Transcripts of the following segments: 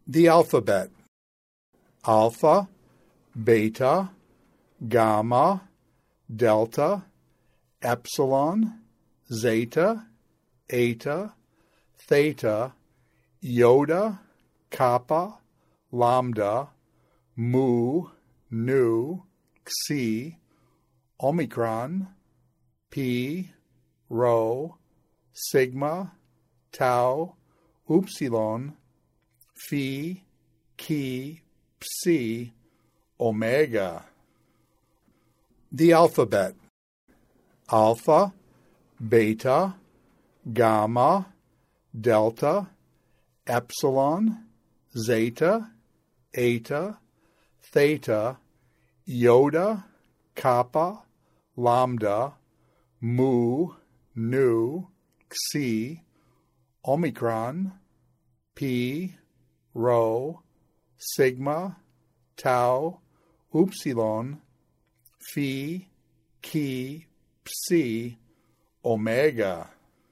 The alphabet: alpha, beta, gamma, delta, epsilon, zeta, eta, theta, iota, kappa, lambda, mu, nu, xi, omicron, pi, rho, sigma, tau, upsilon, phi, chi, psi, omega. The alphabet: alpha, beta, gamma, delta, epsilon, zeta, eta, theta, iota, kappa, lambda, mu, nu, xi, omicron, pi, rho, sigma, tau, upsilon, phi, chi, psi, omega.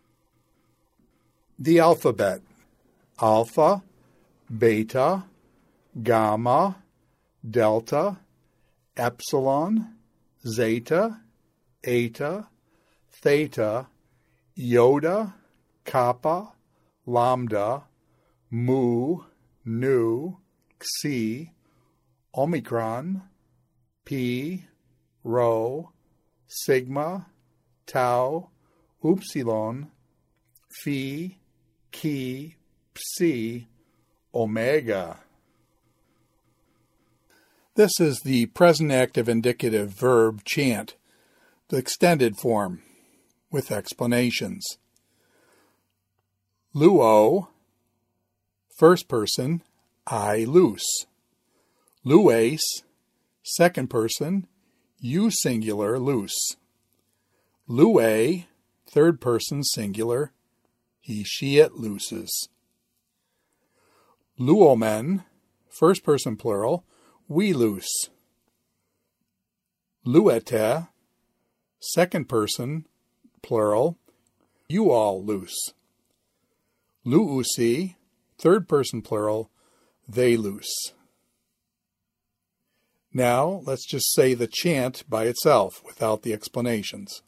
The alphabet: alpha, beta, gamma, delta, epsilon, zeta, eta, theta, iota, kappa, lambda, mu, nu, xi, omicron, pi, rho, sigma, tau, upsilon, phi, chi, psi, omega. This is the present active indicative verb chant, the extended form, with explanations. Luo, first person, I loose. Lues, second person, you singular loose. Lue, third person singular, he she it looses. Luomen, first person plural, we loose. Luete, second person plural, you all loose. Luusi, third person plural, they loose. Now let's just say the chant by itself without the explanations.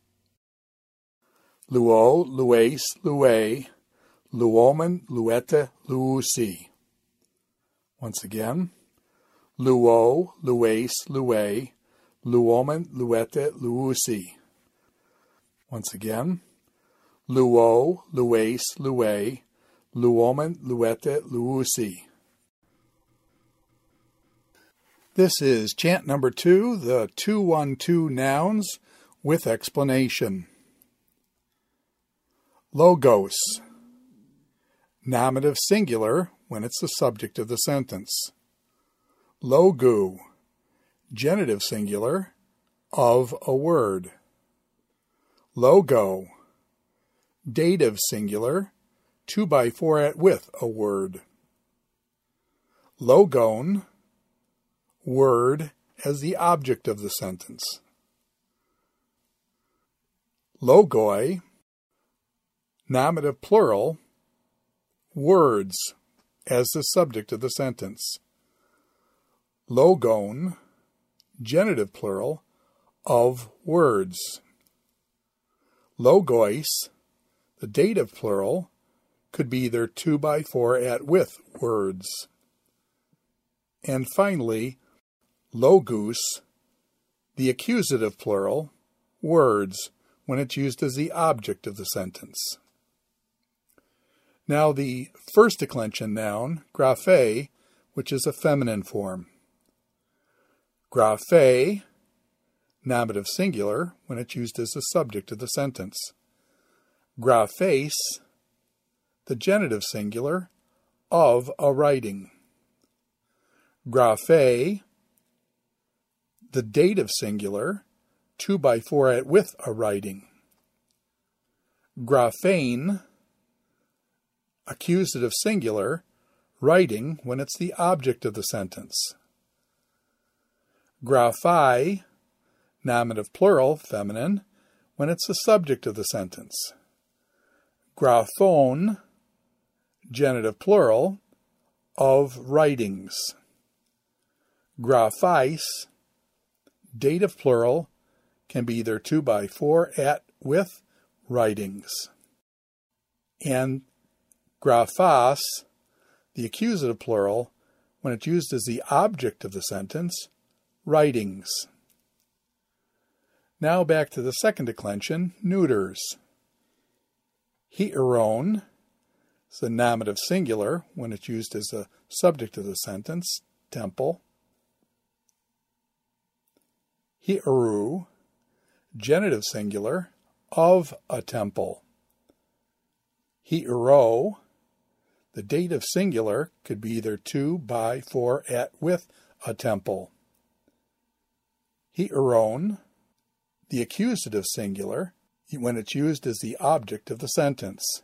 Luo, lues, lue, luomen, luete, luusi. Once again. Luo, lues, lue, luomen, luete, luusi. Once again. Luo, lues, lue, luomen, luete, luusi. This is chant number 2, the 212 nouns with explanation. Logos. Nominative singular when it's the subject of the sentence. Logu. Genitive singular of a word. Logo. Dative singular 2x4 at with a word. Logon. Word as the object of the sentence. Logoi. Nominative plural, words as the subject of the sentence. Logon, genitive plural, of words. Logois, the dative plural, could be either 2x4 at with words. And finally, logus, the accusative plural, words, when it's used as the object of the sentence. Now the first declension noun, graphe, which is a feminine form. Graphe, nominative singular, when it's used as the subject of the sentence. Graphes, the genitive singular, of a writing. Graphe, the dative singular, 2x4 at with a writing. Graphane, accusative singular, writing when it's the object of the sentence. Graphi, nominative plural, feminine, when it's the subject of the sentence. Graphone, genitive plural, of writings. Graphais, dative plural, can be either 2 by 4 at, with, writings. And graphos, the accusative plural, when it's used as the object of the sentence, writings. Now back to the second declension, neuters. Hieron is the nominative singular when it's used as the subject of the sentence, temple. Hieru, genitive singular, of a temple. Hiero, the dative singular, could be either 2 by 4 at, with a temple. Hieron, the accusative singular, when it's used as the object of the sentence.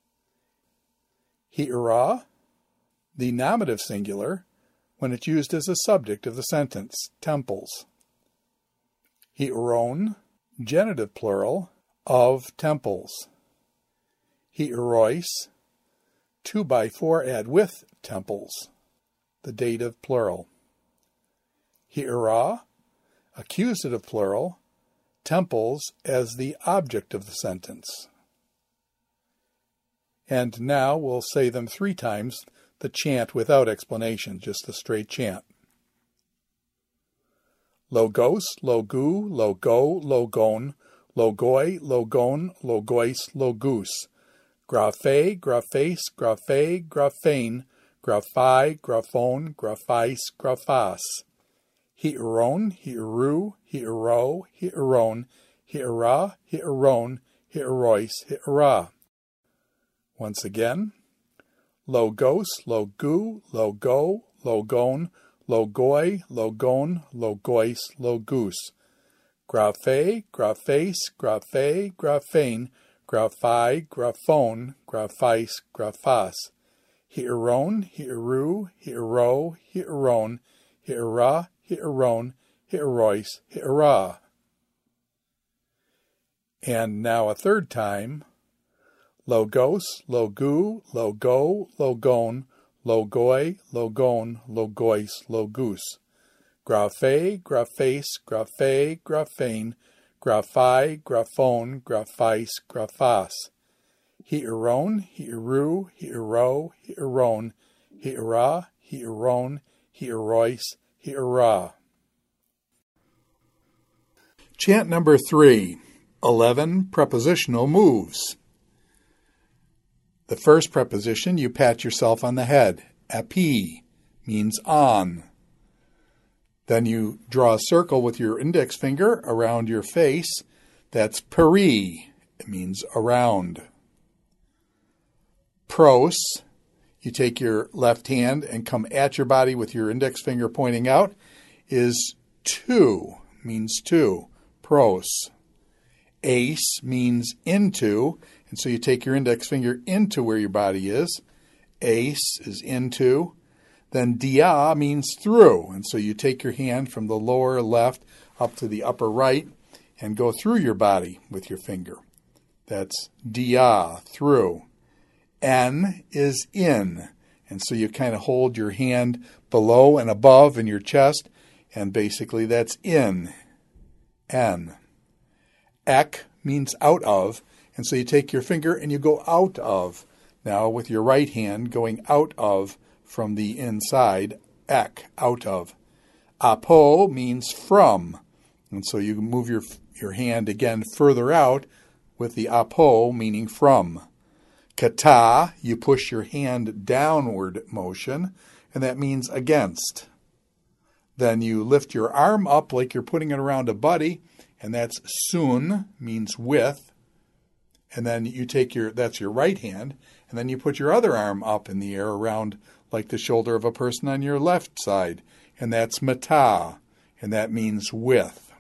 Hiera, the nominative singular, when it's used as the subject of the sentence, temples. Hieron, genitive plural, of temples. Hierois, 2 by 4 add with temples, the dative plural. Hiera, accusative plural, temples as the object of the sentence. And now we'll say them 3 times, the chant without explanation, just the straight chant. Logos, logu, logo, logon, logoi, logon, logois, logus. Graphe, graphes, graphe, graphane, graphai, graphone, graphais, graphas. Hieron, hieru, hiero, hieron, hiera, hieron, hierois, hiera. Once again. Logos, logu, logo, logon, logoi, logon, logois, logus. Graphe, graphes, graphe, graphane, graphai, graphone, graphais, graphas. Hieron, hieru, hiero, hieron, hiera, hieron, hierois, hiera. And now a 3rd time. Logos, logu, logo, logon, logoi, logon, logois, logus. Graphe, graphes, graphe, graphane, graphai, graphone, graphais, graphas. Hieron, hieru, hiero, hieron, hiera, hieron, hierois, hiera. Chant number 3, 11 prepositional moves. The first preposition, you pat yourself on the head. Api means on. Then you draw a circle with your index finger around your face. That's peri. It means around. Pros, you take your left hand and come at your body with your index finger pointing out, is to, means to. Pros. Ace means into, and so you take your index finger into where your body is. Ace is into. Then dia means through, and so you take your hand from the lower left up to the upper right and go through your body with your finger. That's dia, through. En is in, and so you kind of hold your hand below and above in your chest, and basically that's in. En. Ek means out of, and so you take your finger and you go out of. Now with your right hand going out of from the inside, ek, out of. Apo means from, and so you move your hand again further out with the apo meaning from. Kata, you push your hand downward motion, and that means against. Then you lift your arm up like you're putting it around a buddy, and that's sun, means with. And then you take that's your right hand, and then you put your other arm up in the air around like the shoulder of a person on your left side, and that's mata, and that means with.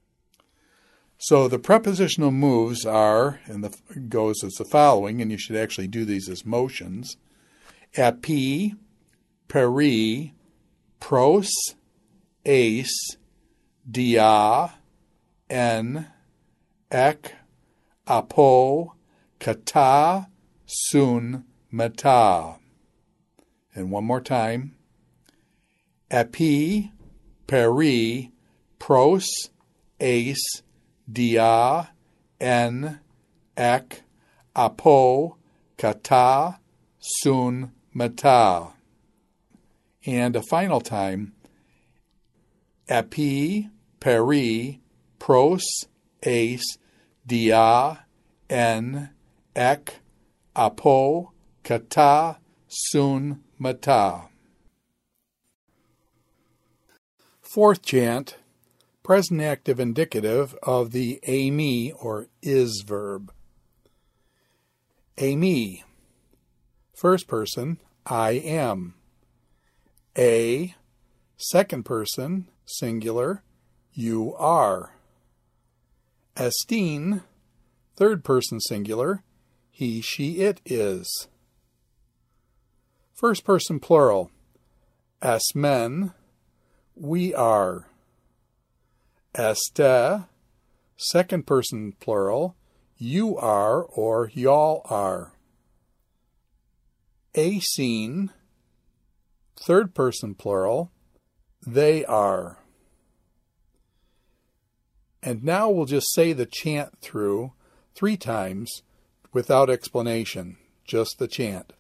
So the prepositional moves are, and goes as the following, and you should actually do these as motions. Epi, peri, pros, ace, dia, en, ek, apo, kata, sun, mata. And one more time. Epi, peri, pros, ace, dia, en, ek, apo, kata, sun, mata. And a final time. Epi, peri, pros, ace, dia, en, ek, apo, kata, sun, mata. Fourth chant, present active indicative of the ami or is verb. Ami, first person, I am. A, second person, singular, you are. Estin, third person singular, he, she, it is. First person plural, esmen, we are. Este, second person plural, you are or y'all are. Acene, third person plural, they are. And now we'll just say the chant through 3 times without explanation, just the chant.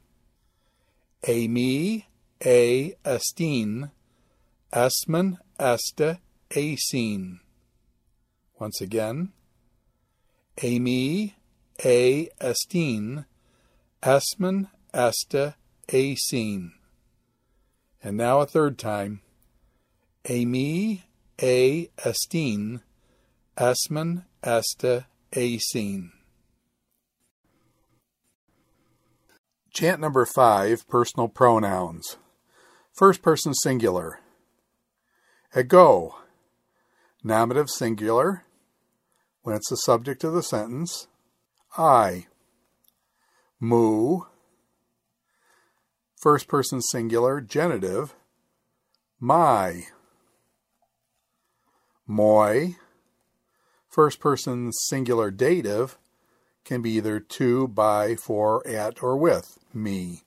Ami, a, estin, esmen, este, acene. Once again. Ami, a, estin, esmen, este, acene. And now a third time. Ami, a, estin, esmen, este, acene. Chant number 5, personal pronouns. First person singular. Ego, nominative singular, when it's the subject of the sentence. I. Mu, first person singular, genitive. My. Moi, first person singular dative, can be either to, by, for, at, or with, me.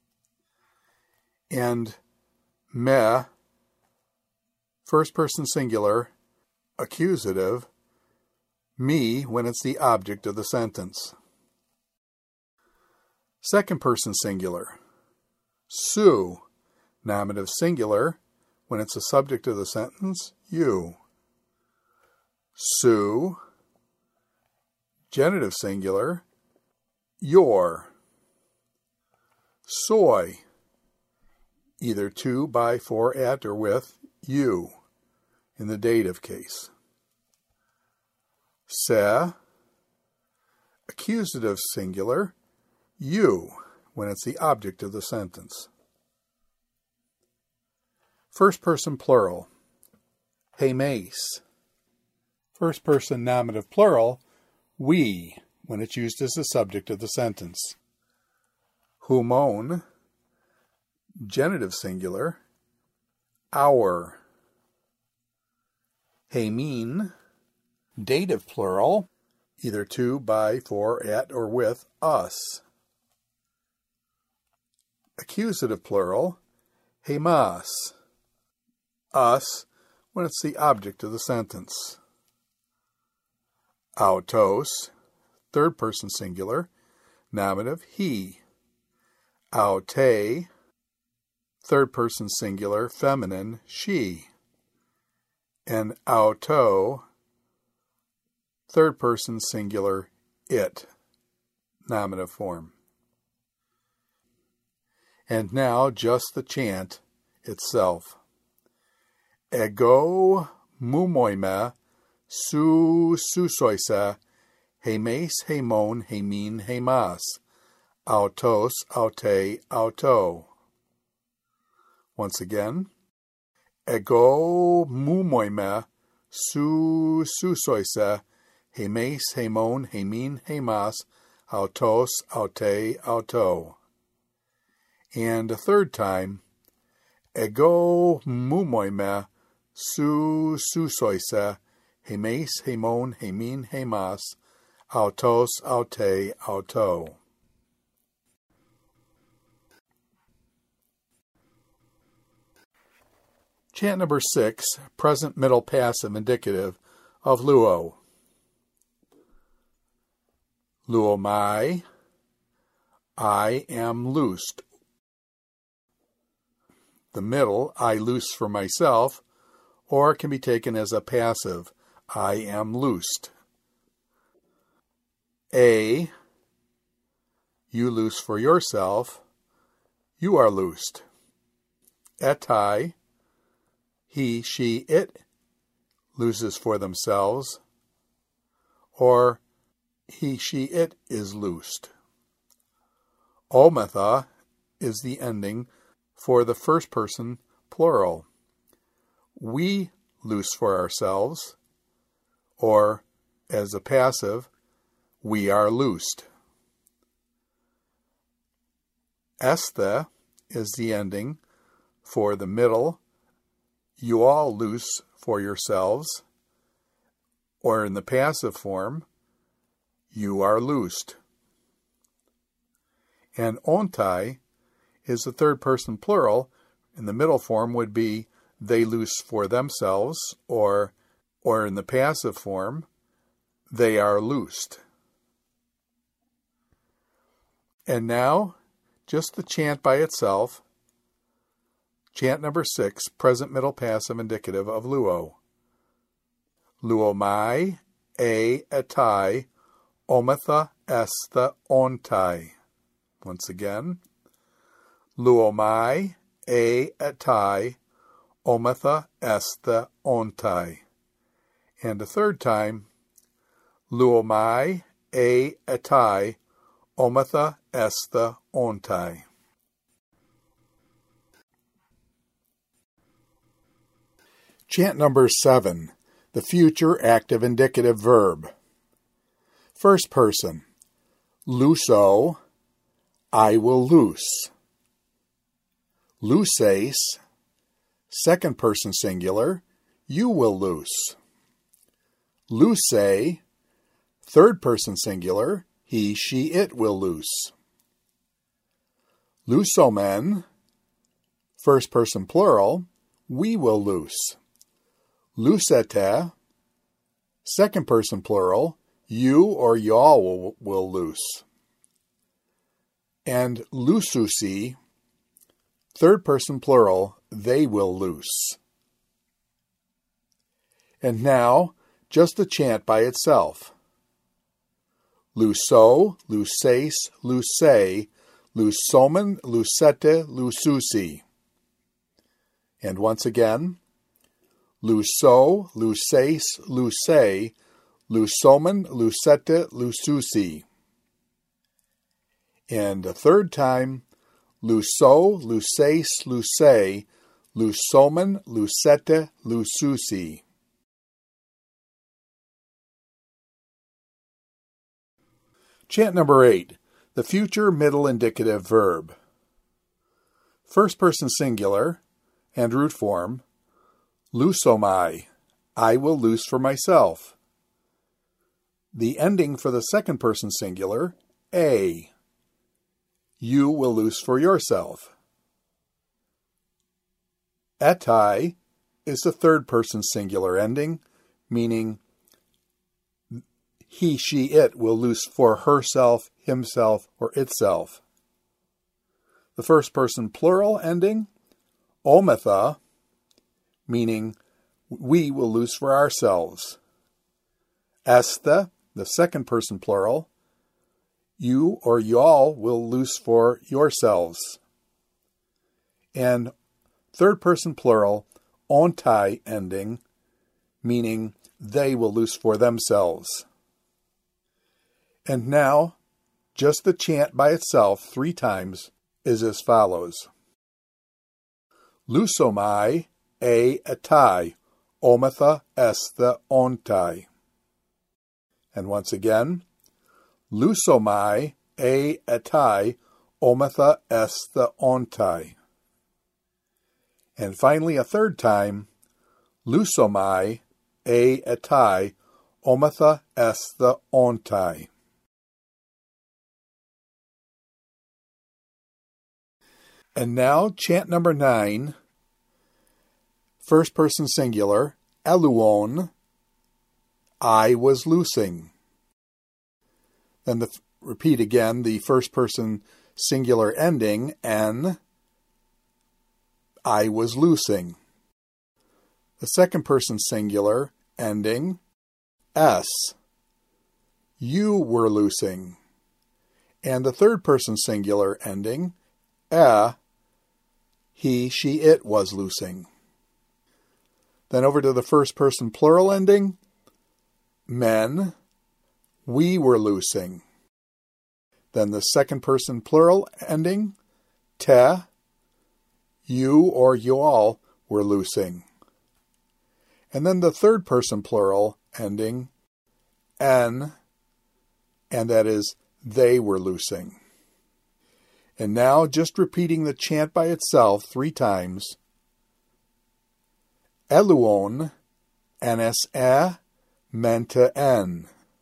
And me, first person singular, accusative, me when it's the object of the sentence. Second person singular, su, nominative singular, when it's the subject of the sentence, you. Su, genitive singular, your. Soy, either to, by, for, at, or with, you, in the dative case. Se, accusative singular, you, when it's the object of the sentence. First person plural, hemes. First person nominative plural, we, when it's used as the subject of the sentence. Humon, genitive singular, our. Hemin, dative plural, either to, by, for, at, or with, us. Accusative plural, hemas, us, when it's the object of the sentence. Autos, third person singular, nominative, he. Aute, third person singular, feminine, she. And auto, third person singular, it, nominative form. And now just the chant itself. Ego mumoime su susoisa hemes hemon hemin hemas autos aute auto. Once again. Ego mumoime su susoisa hemes hemon hemin hemas autos aute auto. And a third time. Ego mumoime su susoisa hemes hemon hemin hemas autos aute auto. Chant number 6, present middle passive indicative of luo. Luomai, I am loosed. The middle, I loose for myself, or can be taken as a passive, I am loosed. A, you loose for yourself, you are loosed. Etai, he, she, it looses for themselves, or he, she, it is loosed. Ometha is the ending for the first person plural. We loose for ourselves, or as a passive, we are loosed. Esthe is the ending for the middle, you all loose for yourselves, or in the passive form, you are loosed. And ontai is the third person plural. In the middle form would be they loose for themselves, or in the passive form, they are loosed. And now, just the chant by itself. Chant number 6, present middle passive indicative of luo. Luomai, a, etai, ometha, esthe, ontai. Once again. Luomai, a, etai, ometha, esthe, ontai. And a third time. Luomai, a, etai, ometha, esthe, ontai. Chant number 7, the future active indicative verb. First person, luso, I will loose. Luces, second person singular, you will loose. Luce, third person singular, he, she, it will loose. Lusomen, first person plural, we will loose. Lucete, second person plural, you or y'all will loose. And lususi, third person plural, they will loose. And now, just the chant by itself. Luso, luces, luce, lusomen, lucete, lususi. And once again, luso, luces, luce, lusomen, lucete, lususi. And a third time, luso, luces, luce, lusomen, lucete, lususi. Chant number 8, the future middle indicative verb. First person singular and root form, lusomai, I will loose for myself. The ending for the second person singular, a, you will loose for yourself. Etai is the third person singular ending, meaning he, she, it will loose for herself, himself, or itself. The first person plural ending, ometha, meaning we will loose for ourselves. Esthe, the second person plural, you or y'all will loose for yourselves. And third person plural, ontai ending, meaning they will loose for themselves. And now, just the chant by itself 3 times is as follows. Lusomai, a, etai, ometha, esthe, ontai. And once again, lusomai, a, etai, ometha, esthe, ontai. And finally, a third time, lusomai, a, etai, ometha, esthe, ontai. And now, chant number 9, First person singular, eluon, I was loosing. Then repeat again the first person singular ending, en, I was loosing. The second person singular ending, s, you were loosing. And the third person singular ending, he, she, it was loosing. Then over to the first person plural ending, men, we were loosing. Then the second person plural ending, te, you or you all were loosing. And then the third person plural ending, en, and that is they were loosing. And now just repeating the chant by itself 3 times. Eluon, nsa, menta en.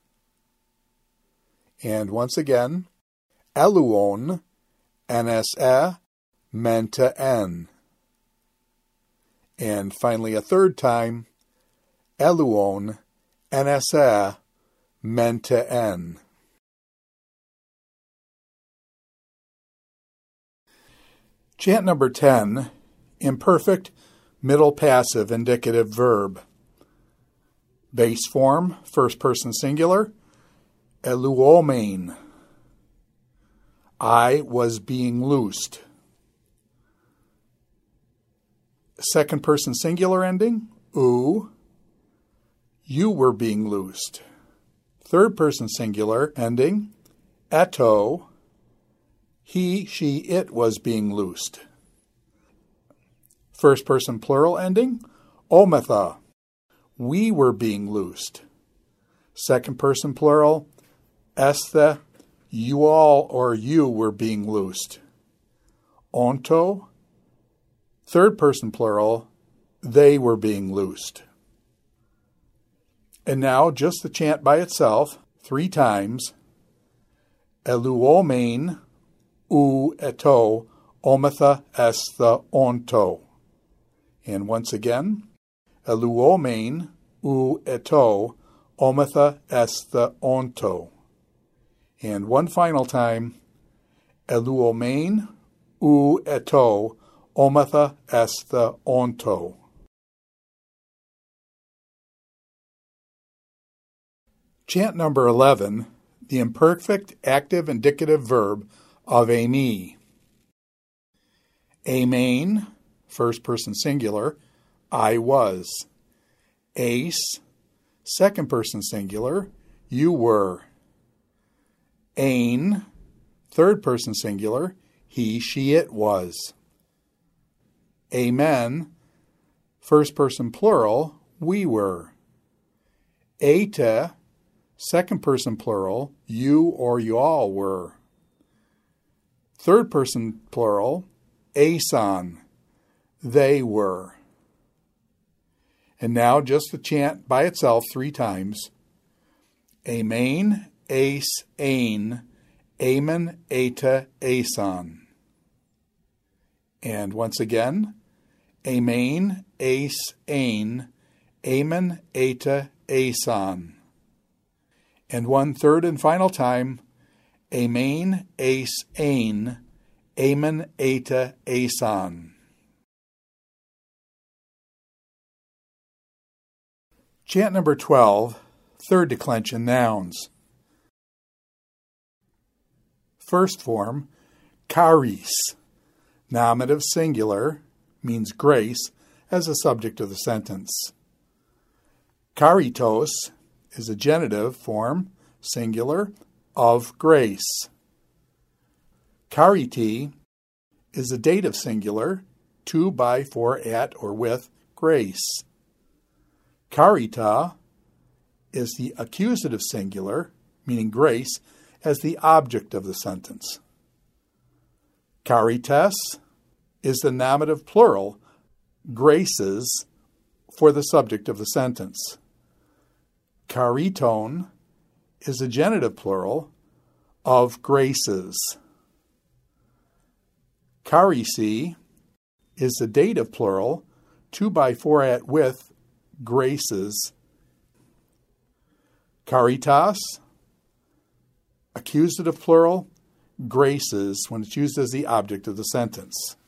And once again, eluon, nsa, menta en. And finally a third time, eluon, nsa, menta en. Chant number 10, imperfect middle passive indicative verb. Base form, first person singular, eluomein. I was being loosed. Second person singular ending, you were being loosed. Third person singular ending, eto, he, she, it was being loosed. First person plural ending, ometha, we were being loosed. Second person plural, esthe, you all or you were being loosed. Onto, third person plural, they were being loosed. And now just the chant by itself 3 times. Eluomein, eto, ometha esthe onto. And once again, eluomein, eto, ometha esthe onto. And one final time, eluomein, eto, ometha esthe onto. Chant number 11, the imperfect active indicative verb of eimi. Emein, first person singular, I was. Ace, second person singular, you were. Ein, third person singular, he, she, it was. Amen, first person plural, we were. Ate, second person plural, you or you all were. Third person plural, ason, they were. And now just the chant by itself 3 times. Amen, ace, ain, amen, eta, ason. And once again, amen, ace, ain, amen, eta, ason. And one third and final time, amen, ace, ain, amen, eta, ason. Chant number 12, third declension nouns. First form, charis, nominative singular, means grace, as a subject of the sentence. Charitos is a genitive form, singular, of grace. Chariti is a dative singular, to, by, for, at, or with grace. Charita is the accusative singular, meaning grace, as the object of the sentence. Charites is the nominative plural, graces, for the subject of the sentence. Chariton is the genitive plural of graces. Charisi is the dative plural, 2 by 4 at with, graces. Caritas, accusative plural, graces when it's used as the object of the sentence.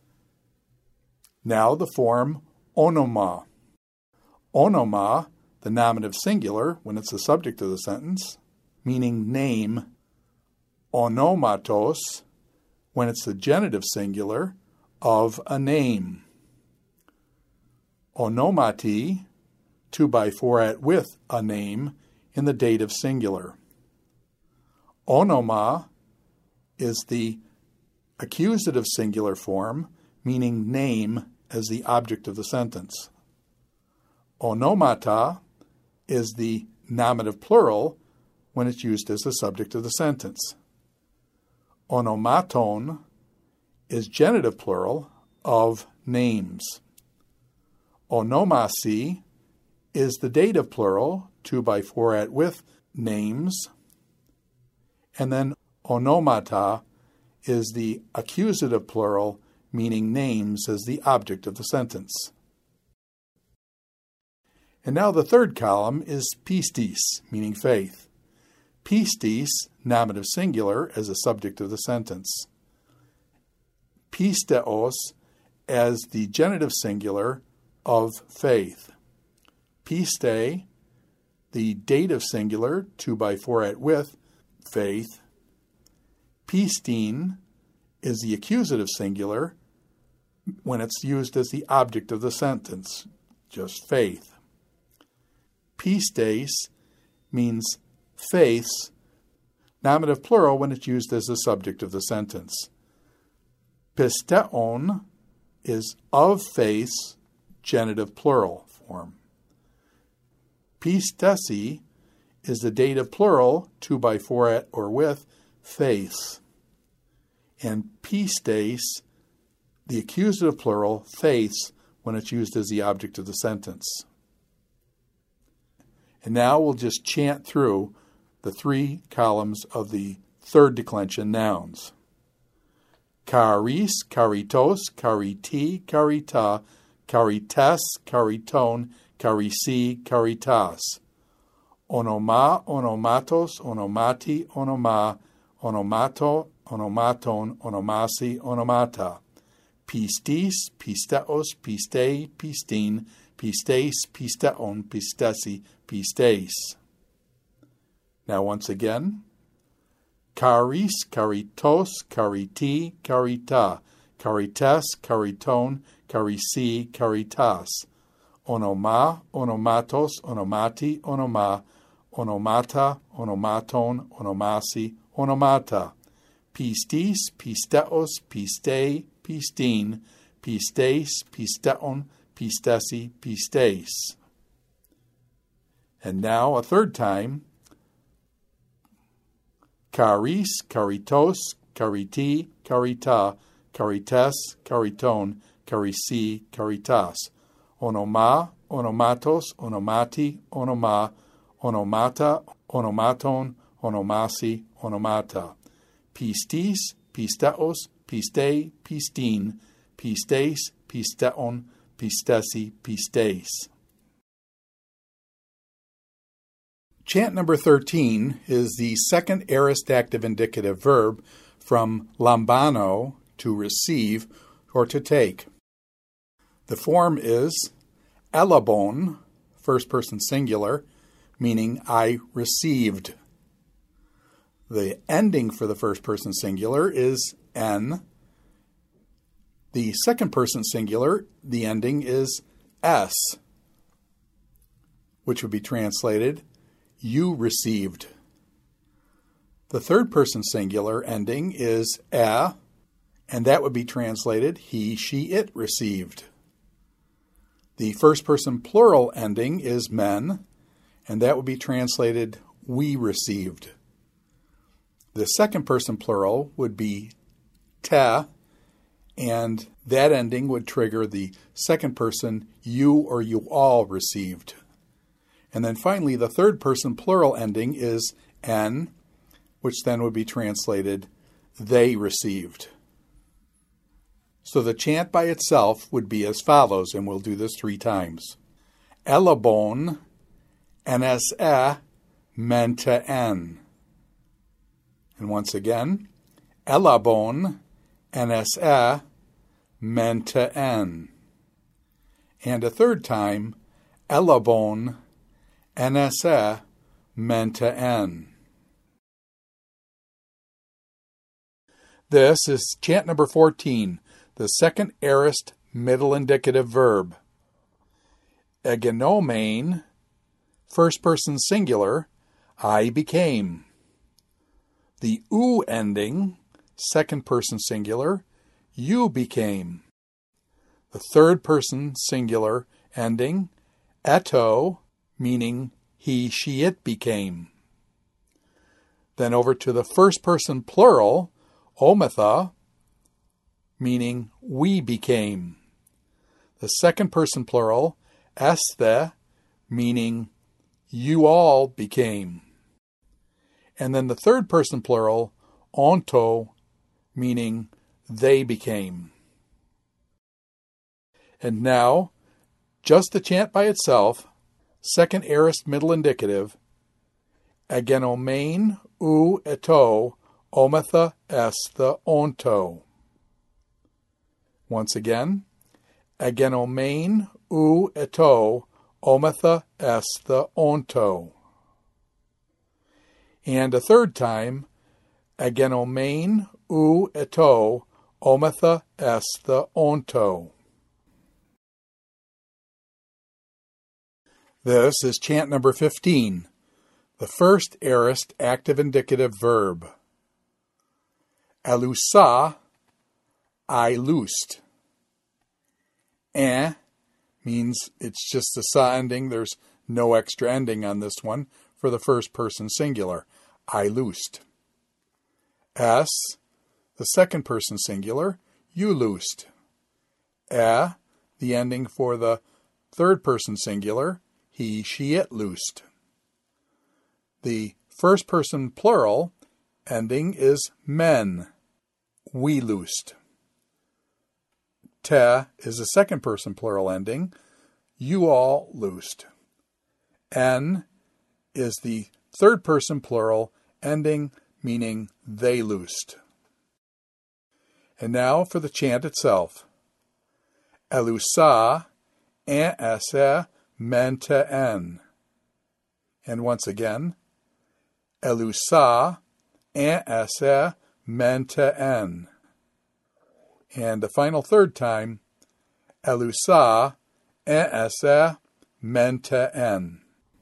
Now the form onoma. Onoma, the nominative singular when it's the subject of the sentence, meaning name. Onomatos, when it's the genitive singular of a name. Onomati, 2 by 4 at with a name in the dative singular. Onoma is the accusative singular form, meaning name as the object of the sentence. Onomata is the nominative plural when it's used as the subject of the sentence. Onomaton is genitive plural of names. Onomasi is the dative plural, 2 by 4 at with names. And then onomata is the accusative plural, meaning names as the object of the sentence. And now the third column is pistis, meaning faith. Pistis, nominative singular, as a subject of the sentence. Pisteos as the genitive singular of faith. Piste, the dative singular, 2 by 4 at with, faith. Pistin is the accusative singular when it's used as the object of the sentence, just faith. Pistes means faiths, nominative plural when it's used as the subject of the sentence. Pisteon is of faiths, genitive plural form. Pistesi is the dative plural, 2 by 4 at or with, faiths. And pistes, the accusative plural, faiths, when it's used as the object of the sentence. And now we'll just chant through the 3 columns of the third declension nouns. Charis, charitos, chariti, charita, charites, chariton, charisi, charitas. Onoma, onomatos, onomati, onoma, onomato, onomaton, onomasi, onomata. Pistis, pisteos, pistei, pistin, pistes, pisteon, pistesi, pistes. Now once again. Charis, charitos, chariti, charita, charites, chariton, charisi, charitas. Onoma, onomatos, onomati, onoma, onomata, onomaton, onomasi, onomata. Pistis, pisteos, pistei, pistin, pistes, pisteon, pistesi, pistes. And now a third time. Charis, charitos, chariti, charita, charites, chariton, charisi, charitas. Onoma, onomatos, onomati, onoma, onomata, onomaton, onomasi, onomata. Pistis, pisteos, pistei, pistin, pistes, pisteon, pistesi, pistes. Chant number 13 is the second aorist active indicative verb from lambano, to receive or to take. The form is elabon, first person singular, meaning I received. The ending for the first person singular is en. The second person singular, the ending is s, which would be translated you received. The third person singular ending is e, and that would be translated he, she, it received. The first person plural ending is men, and that would be translated we received. The second person plural would be te, and that ending would trigger the second person you or you all received. And then finally, the third person plural ending is en, which then would be translated they received. So the chant by itself would be as follows, and we'll do this 3 times. Elabon, NSE, Menta N. And once again, Elabon, NSE, Menta N. And a third time, Elabon, NSE, Menta N. This is chant number 14, the second aorist middle indicative verb. Egenomein, first person singular, I became. The U ending, second person singular, you became. The third person singular ending, eto, meaning he, she, it became. Then over to the first person plural, ometha, meaning we became. The second person plural, esthe, meaning you all became. And then the third person plural, onto, meaning they became. And now, just the chant by itself, second aorist middle indicative, egenomein ou eto, ometha esthe onto. Once again, egenomein ou eto, ometha esthe onto. And a third time, egenomein ou eto, ometha esthe onto. This is chant number 15, the first aorist active indicative verb. Elusa, I loosed. Means it's just a sa ending. There's no extra ending on this one for the first person singular. I loosed. S, the second person singular, you loosed. The ending for the third person singular, he, she, it loosed. The first person plural ending is men, we loosed. Te is the second person plural ending, you all loosed. En is the third person plural ending, meaning they loosed. And now for the chant itself. Elusa, esse, menta en. And once again, Elusa, esse, menta en. And the final third time, Elusa, esse, menta en.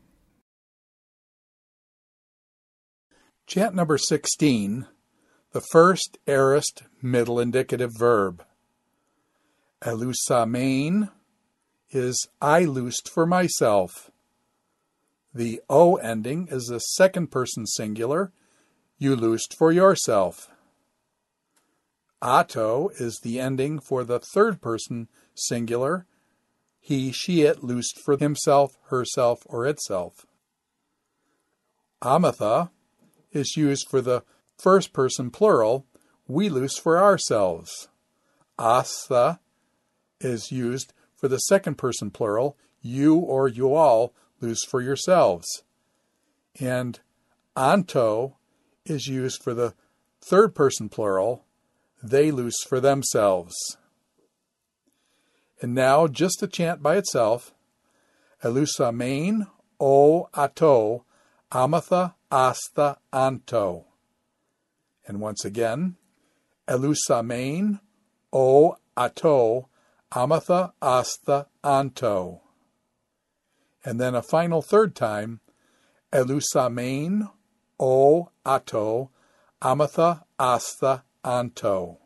Chant number 16, the first aorist middle indicative verb. Elusamein is I loosed for myself. The O ending is the second person singular, you loosed for yourself. Ato is the ending for the third person singular, he, she, it loosed for himself, herself, or itself. Ametha is used for the first person plural, we loose for ourselves. Astha is used for the second person plural, you or you all loose for yourselves. And anto is used for the third person plural, they loose for themselves. And now just the chant by itself. Elusamein o ato, ametha asta anto. And once again, Elusamein o ato, ametha asta anto. And then a final third time, Elusamein o ato, ametha asta anto.